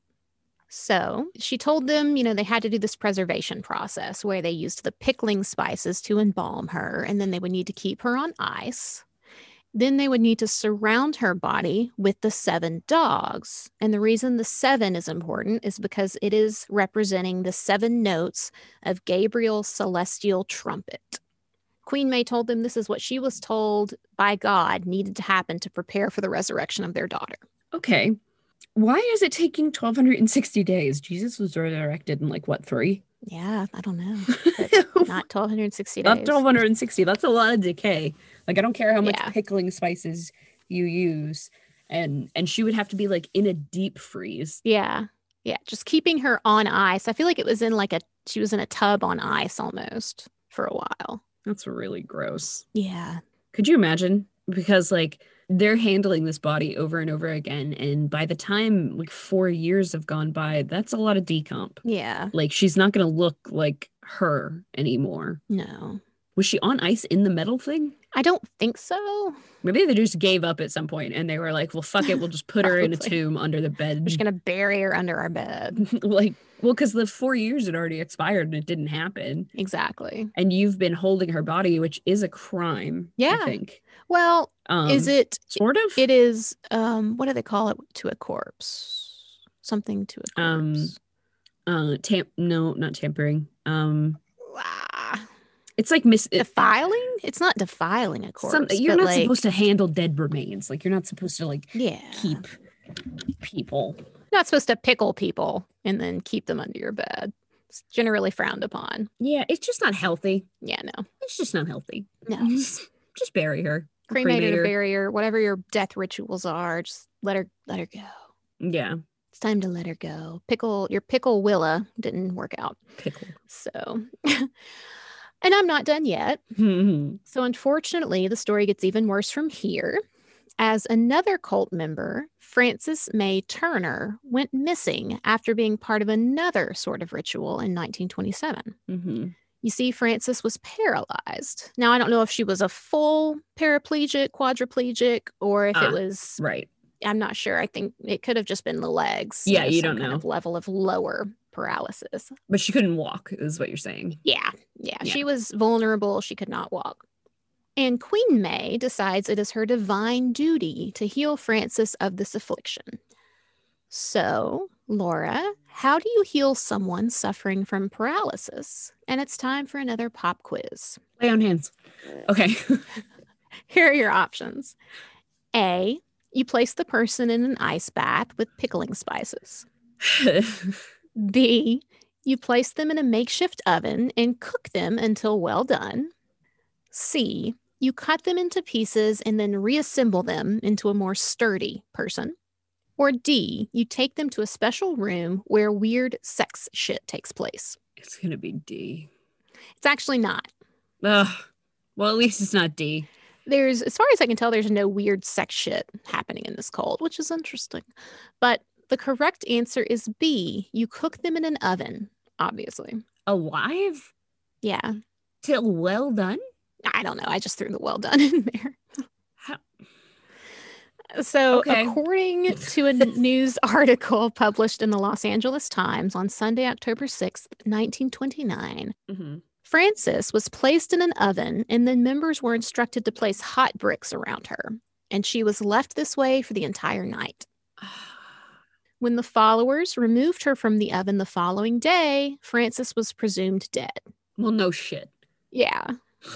So she told them, they had to do this preservation process where they used the pickling spices to embalm her. And then they would need to keep her on ice. Then they would need to surround her body with the 7 dogs. And the reason the 7 is important is because it is representing the 7 notes of Gabriel's celestial trumpet. Queen May told them this is what she was told by God needed to happen to prepare for the resurrection of their daughter. Okay. Why is it taking 1,260 days? Jesus was resurrected in 3? Yeah, I don't know. Not 1,260 days. Not 1,260. That's a lot of decay. I don't care how much pickling spices you use. And she would have to be in a deep freeze. Yeah. Yeah. Just keeping her on ice. I feel like it was in she was in a tub on ice almost for a while. That's really gross. Yeah. Could you imagine? Because they're handling this body over and over again. And by the time 4 years have gone by, that's a lot of decomp. Yeah. She's not going to look like her anymore. No. Was she on ice in the metal thing? I don't think so. Maybe they just gave up at some point and they were like, well, fuck it. We'll just put her in a Probably. tomb under the bed. We're just going to bury her under our bed. Like, well, because the 4 years had already expired and it didn't happen. Exactly. And you've been holding her body, which is a crime, Yeah. I think. Well, is it sort of? It is what do they call it to a corpse? Something to a corpse. No, not tampering. Ah, it's like defiling? It's not defiling a corpse. You're not supposed to handle dead remains. Like, you're not supposed to keep people. You're not supposed to pickle people and then keep them under your bed. It's generally frowned upon. Yeah, it's just not healthy. Yeah, no. It's just not healthy. No. Just bury her. Cremate her, bury her, whatever your death rituals are, just let her go. Yeah. It's time to let her go. Your pickle Willa didn't work out. Pickle. So, and I'm not done yet. So unfortunately, the story gets even worse from here, as another cult member, Frances May Turner, went missing after being part of another sort of ritual in 1927. You see, Frances was paralyzed. Now, I don't know if she was a full paraplegic, quadriplegic, or if it was... Right. I'm not sure. I think it could have just been the legs. Yeah, you don't know. Level of lower paralysis. But she couldn't walk, is what you're saying. Yeah. She was vulnerable. She could not walk. And Queen May decides it is her divine duty to heal Frances of this affliction. So, Laura, how do you heal someone suffering from paralysis? And it's time for another pop quiz. Lay on hands. Okay. Here are your options. A, you place the person in an ice bath with pickling spices. B, you place them in a makeshift oven and cook them until well done. C, you cut them into pieces and then reassemble them into a more sturdy person. Or D, you take them to a special room where weird sex shit takes place. It's going to be D. It's actually not. Well, at least it's not D. As far as I can tell, there's no weird sex shit happening in this cult, which is interesting. But the correct answer is B. You cook them in an oven, obviously. Alive? Yeah. Till well done? I don't know. I just threw the well done in there. So, according to a news article published in the Los Angeles Times on Sunday, October 6th, 1929, Frances was placed in an oven and then members were instructed to place hot bricks around her. And she was left this way for the entire night. When the followers removed her from the oven the following day, Frances was presumed dead. Well, no shit. Yeah.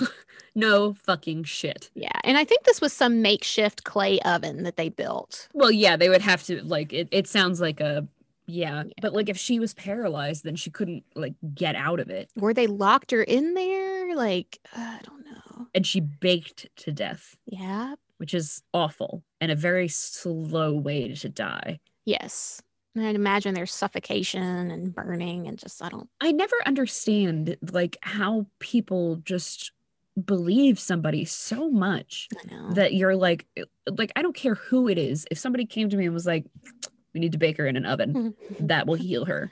No fucking shit. Yeah. And I think this was some makeshift clay oven that they built. Well, yeah, they would have to, it sounds like yeah. But if she was paralyzed, then she couldn't get out of it. Or they locked her in there? I don't know. And she baked to death. Yeah. Which is awful and a very slow way to die. Yes. And I'd imagine there's suffocation and burning and I never understand how people just believe somebody so much that you're like I don't care who it is. If somebody came to me and was like, we need to bake her in an oven, that will heal her.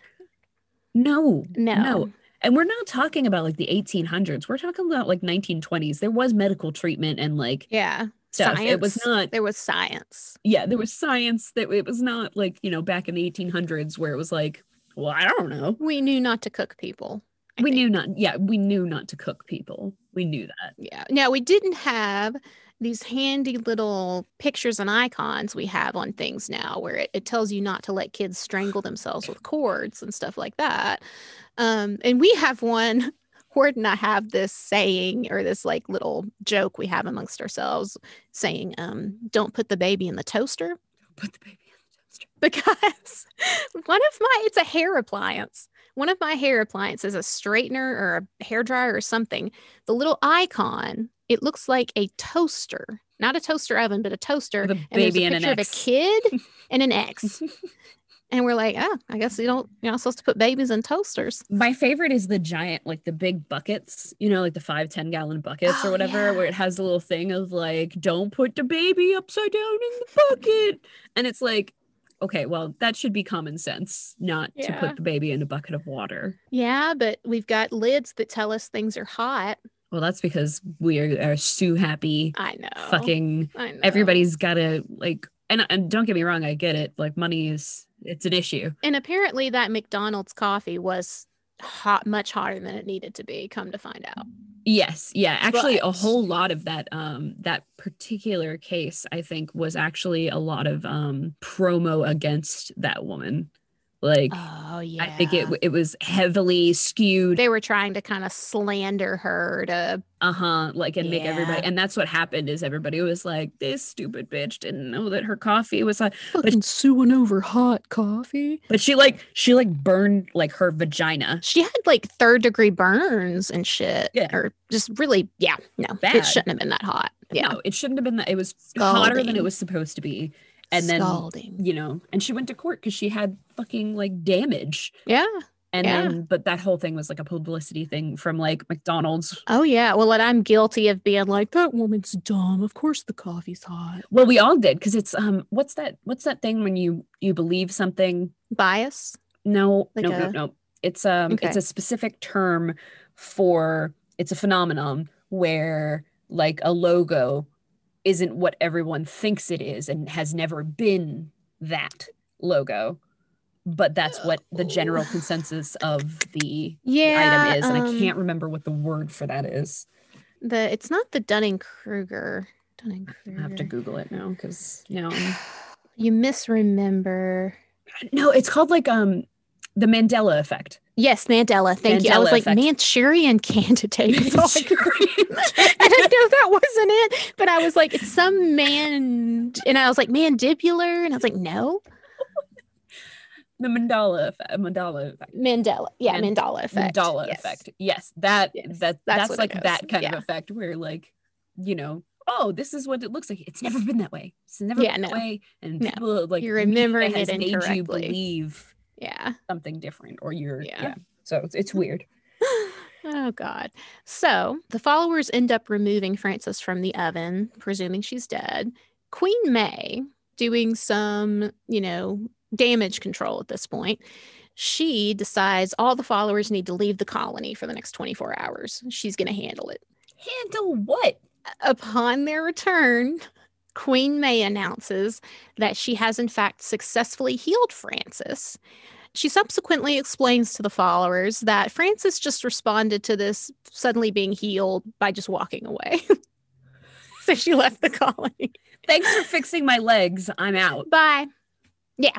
No. And we're not talking about the 1800s. We're talking about 1920s. There was medical treatment and stuff. Science. It was not. There was science. Yeah, there was science. That it was not back in the 1800s where it was well, I don't know. We knew not to cook people. We knew not to cook people. We knew that. Yeah. Now, we didn't have these handy little pictures and icons we have on things now where it tells you not to let kids strangle themselves with cords and stuff like that. And we have one. Horde and I have this saying or this little joke we have amongst ourselves saying, don't put the baby in the toaster. Put the baby in the toaster. Because it's a hair appliance. One of my hair appliances, a straightener or a hair dryer or something, the little icon, it looks like a toaster, not a toaster oven, but a toaster. With a baby and there's a picture of a kid and an X. And we're like, I guess you're not supposed to put babies in toasters. My favorite is the giant, the big buckets, the 5-10 gallon buckets or whatever, where it has a little thing of don't put the baby upside down in the bucket. And it's okay, well, that should be common sense, not to put the baby in a bucket of water. Yeah, but we've got lids that tell us things are hot. Well, that's because we are so happy. I know. Fucking I know. everybody's gotta like, and don't get me wrong, I get it. Like money it's an issue. And apparently that McDonald's coffee was hot, much hotter than it needed to be, come to find out. Yes, yeah. Actually, a But whole lot of that particular case, I think, was actually a lot of promo against that woman. Like, oh I think yeah. it was heavily skewed. They were trying to kind of slander her to Like, and make everybody, yeah. and that's what happened is everybody was like, this stupid bitch didn't know that her coffee was hot. Fucking suing over hot coffee. But she like burned like her vagina. She had like third-degree burns and shit. Yeah. Or just really, yeah, no, Bad. it shouldn't have been that hot. Yeah. No, it shouldn't have been that. It was hotter than Scalding. it was supposed to be. And Scalding. then, you know, and she went to court because she had fucking like damage. Yeah. And Yeah. then, but that whole thing was like a publicity thing from like McDonald's. Oh yeah. Well, and I'm guilty of being like, that woman's dumb. Of course the coffee's hot. Well, we all did because it's what's that thing when you believe something? Bias. No, Like no. It's Okay. it's a specific term for it's a phenomenon where like a logo isn't what everyone thinks it is and has never been that logo. But that's what the general consensus of the Yeah. item is. And I can't remember what the word for that is. It's not the Dunning-Kruger. I have to Google it now because now You misremember. no, it's called like the Mandela effect. Yes, Mandela. Thank you. I Mandela was like effect. Manchurian candidate. I didn't know that wasn't it, but I was like, it's some man, and I was like mandibular, and I was like, no, The Mandela effect. Mandela. Yeah, Mandela effect. Mandela Yes. effect. Yes, that's what like it is. that kind Yeah. of effect where like, you know, oh, this is what it looks like. It's never been that way. It's never Yeah, been that no. way. And No. people like You're remembering media has it made you incorrectly. believe Yeah. something different or you're Yeah. So it's weird. Oh God. So the followers end up removing Frances from the oven, presuming she's dead. Queen May, doing some, damage control at this point, she decides all the followers need to leave the colony for the next 24 hours. She's going to handle it. Handle what? Upon their return, Queen May announces that she has in fact successfully healed Frances. She subsequently explains to the followers that Frances just responded to this suddenly being healed by just walking away. So she left the colony. Thanks for fixing my legs. I'm out. Bye. Yeah.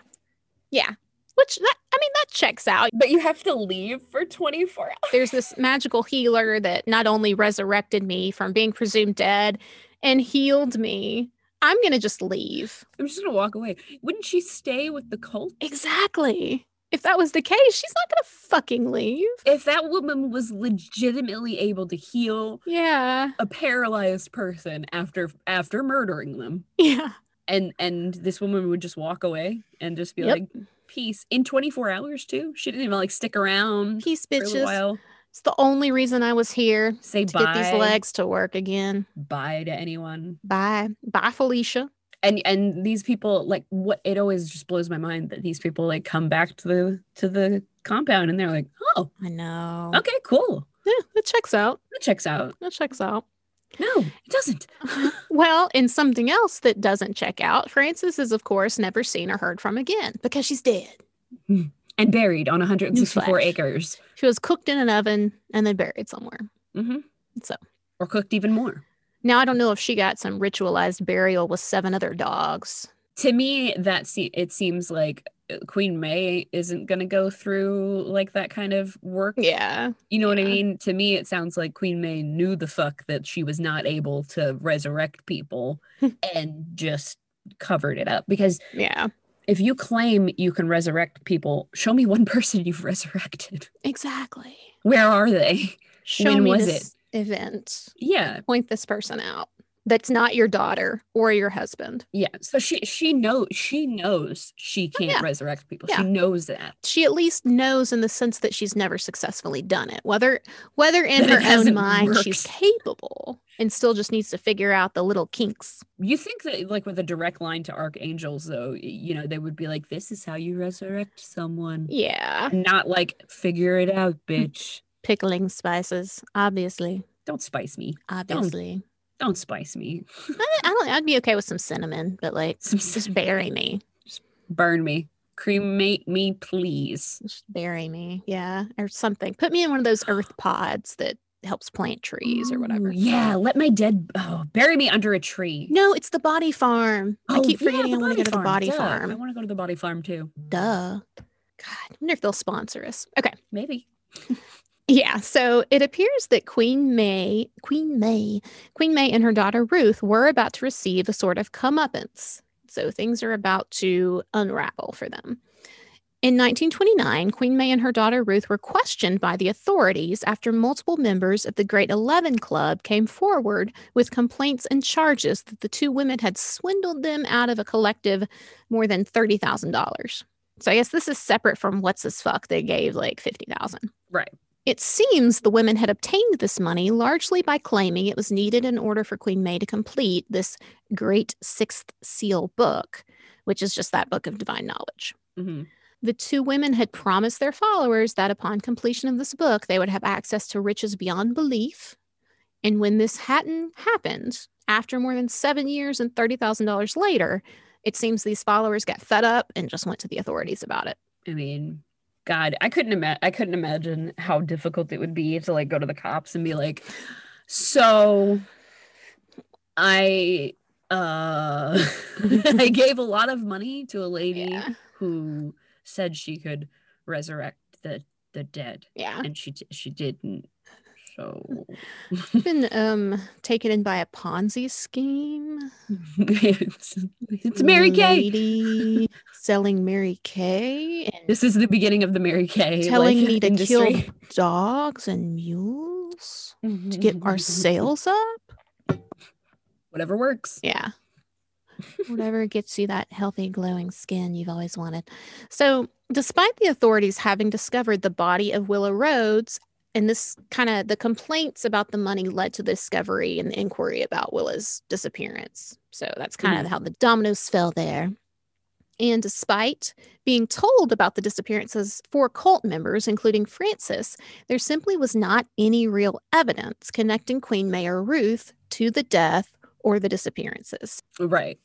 That checks out. But you have to leave for 24 hours. There's this magical healer that not only resurrected me from being presumed dead and healed me. I'm going to just leave. I'm just going to walk away. Wouldn't she stay with the cult? Exactly. If that was the case, she's not going to fucking leave. If that woman was legitimately able to heal a paralyzed person after murdering them. Yeah. And this woman would just walk away and just be like, peace. In 24 hours too? She didn't even like stick around. Peace, for a little bitches. while. It's the only reason I was here. Say to bye. get these legs to work again. Bye to anyone. Bye, Felicia. And these people, like, what it always just blows my mind that these people like come back to the compound and they're like, oh, I know. Okay, cool. Yeah, that checks out. That checks out. No, it doesn't. Well, and something else that doesn't check out, Frances is, of course, never seen or heard from again because she's dead. And buried on 164 Newsflash. acres. She was cooked in an oven and then buried somewhere. Mm-hmm. So, or cooked even more. Now, I don't know if she got some ritualized burial with 7 other dogs. To me, it seems like Queen May isn't going to go through like that kind of work. Yeah. You know what I mean? To me, it sounds like Queen May knew the fuck that she was not able to resurrect people and just covered it up. Because if you claim you can resurrect people, show me one person you've resurrected. Exactly. Where are they? When me was this event. Yeah. Point this person out. That's not your daughter or your husband. Yeah. So she knows she can't resurrect people. Yeah. She knows that. She at least knows in the sense that she's never successfully done it. Whether in her own mind she's capable and still just needs to figure out the little kinks. You think that like with a direct line to archangels though, they would be like, this is how you resurrect someone. Yeah. Not like figure it out, bitch. Pickling spices, obviously. Don't spice me. Obviously. Don't spice me. I'd be okay with some cinnamon, but like, just bury me. Just burn me. Cremate me, please. Just bury me. Yeah. Or something. Put me in one of those earth pods that helps plant trees or whatever. Yeah, let my dead bury me under a tree. No, it's the body farm. I keep forgetting I want to go to the body Duh. farm. I want to go to the body farm too. Duh. God, I wonder if they'll sponsor us. Okay. Maybe. Yeah, so it appears that Queen May and her daughter Ruth were about to receive a sort of comeuppance. So things are about to unravel for them. In 1929, Queen May and her daughter Ruth were questioned by the authorities after multiple members of the Great 11 Club came forward with complaints and charges that the two women had swindled them out of a collective more than $30,000. So I guess this is separate from what's this fuck they gave like $50,000. Right. It seems the women had obtained this money largely by claiming it was needed in order for Queen May to complete this Great Sixth Seal book, which is just that book of divine knowledge. Mm-hmm. The two women had promised their followers that upon completion of this book, they would have access to riches beyond belief. And when this hadn't happened, after more than 7 years and $30,000 later, it seems these followers got fed up and just went to the authorities about it. I mean, God, I couldn't imagine how difficult it would be to like go to the cops and be like, so I I gave a lot of money to a lady who said she could resurrect the dead. Yeah. And she didn't. So been taken in by a Ponzi scheme. it's Mary Kay. Lady selling Mary Kay. And this is the beginning of the Mary Kay. Telling me to industry. Kill dogs and mules to get our sales up. Whatever works. Yeah. Whatever gets you that healthy, glowing skin you've always wanted. So, despite the authorities having discovered the body of Willa Rhodes, and this kind of the complaints about the money led to the discovery and the inquiry about Willa's disappearance. So that's kind of how the dominoes fell there. And despite being told about the disappearances for cult members, including Francis, there simply was not any real evidence connecting Queen May or Ruth to the death or the disappearances. Right.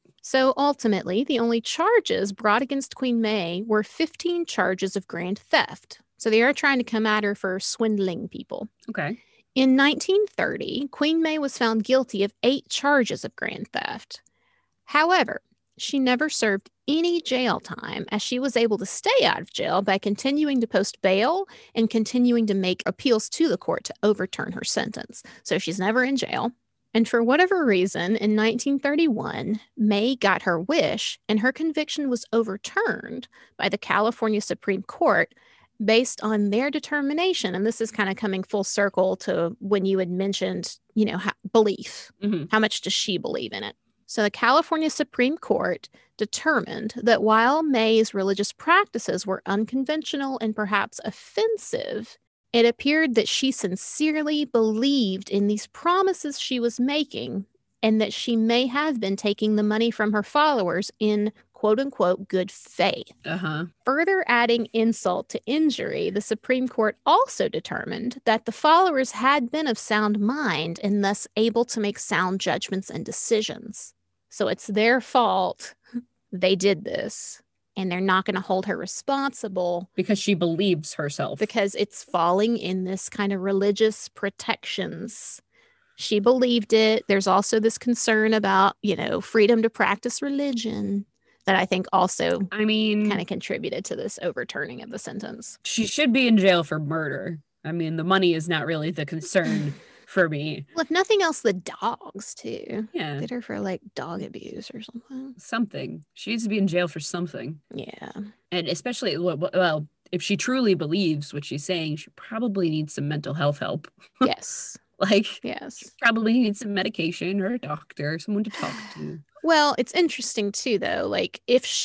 So ultimately, the only charges brought against Queen May were 15 charges of grand theft. So they are trying to come at her for swindling people. Okay. In 1930, Queen May was found guilty of 8 charges of grand theft. However, she never served any jail time as she was able to stay out of jail by continuing to post bail and continuing to make appeals to the court to overturn her sentence. So she's never in jail. And for whatever reason, in 1931, May got her wish and her conviction was overturned by the California Supreme Court based on their determination. And this is kind of coming full circle to when you had mentioned, belief. Mm-hmm. How much does she believe in it? So the California Supreme Court determined that while May's religious practices were unconventional and perhaps offensive, it appeared that she sincerely believed in these promises she was making and that she may have been taking the money from her followers in quote-unquote good faith. Uh-huh. Further adding insult to injury, the Supreme Court also determined that the followers had been of sound mind and thus able to make sound judgments and decisions. So it's their fault they did this. And they're not going to hold her responsible. Because she believes herself. Because it's falling in this kind of religious protections. She believed it. There's also this concern about, freedom to practice religion that I think also kind of contributed to this overturning of the sentence. She should be in jail for murder. I mean, the money is not really the concern for me. Well, if nothing else, the dogs too. Yeah. Did her for like dog abuse or something. Something. She needs to be in jail for something. Yeah. And especially, well, if she truly believes what she's saying, she probably needs some mental health help. Yes. Yes. She probably needs some medication or a doctor, someone to talk to. Well, it's interesting too, though. Like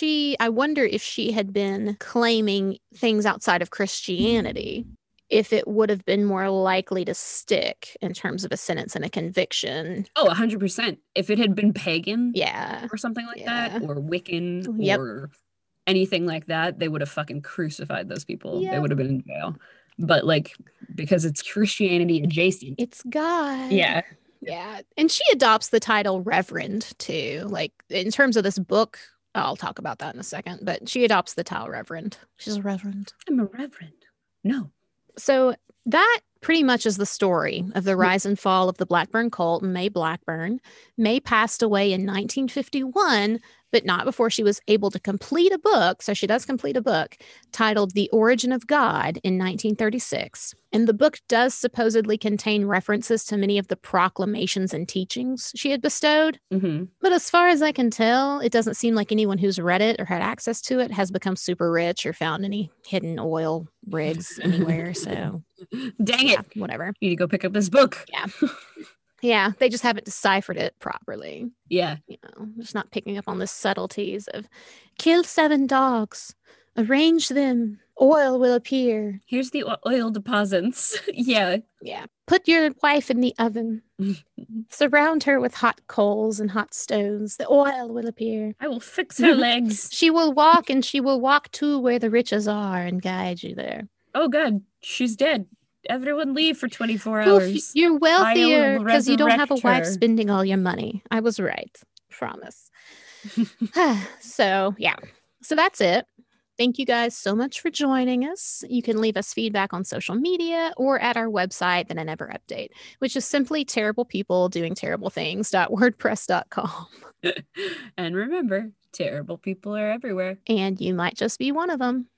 I wonder if she had been claiming things outside of Christianity, if it would have been more likely to stick in terms of a sentence and a conviction. Oh, 100%. If it had been pagan or something like that, or Wiccan or anything like that, they would have fucking crucified those people. They would have been in jail. but like because it's Christianity adjacent. It's God. Yeah. Yeah. And she adopts the title Reverend too. Like in terms of this book, I'll talk about that in a second, but she adopts the title Reverend. She's a reverend. I'm a reverend. No. So that pretty much is the story of the rise and fall of the Blackburn cult and May Blackburn. May passed away in 1951, but not before she was able to complete a book. So she does complete a book titled The Origin of God in 1936. And the book does supposedly contain references to many of the proclamations and teachings she had bestowed. Mm-hmm. But as far as I can tell, it doesn't seem like anyone who's read it or had access to it has become super rich or found any hidden oil rigs anywhere. So dang yeah, it. whatever. You need to go pick up this book. Yeah. Yeah, they just haven't deciphered it properly. Yeah. You know, just not picking up on the subtleties of kill 7 dogs, arrange them, oil will appear. Here's the oil deposits. Yeah. Yeah. Put your wife in the oven. Surround her with hot coals and hot stones. The oil will appear. I will fix her legs. She will walk and she will walk to where the riches are and guide you there. Oh, God. She's dead. Everyone leave for 24 hours. Oof, you're wealthier because you don't have a wife her. spending all your money. I was right. Promise. So, yeah. So that's it. Thank you guys so much for joining us. You can leave us feedback on social media or at our website that I never update, which is simply terriblepeopledoingterriblethings.wordpress.com. And remember, terrible people are everywhere. And you might just be one of them.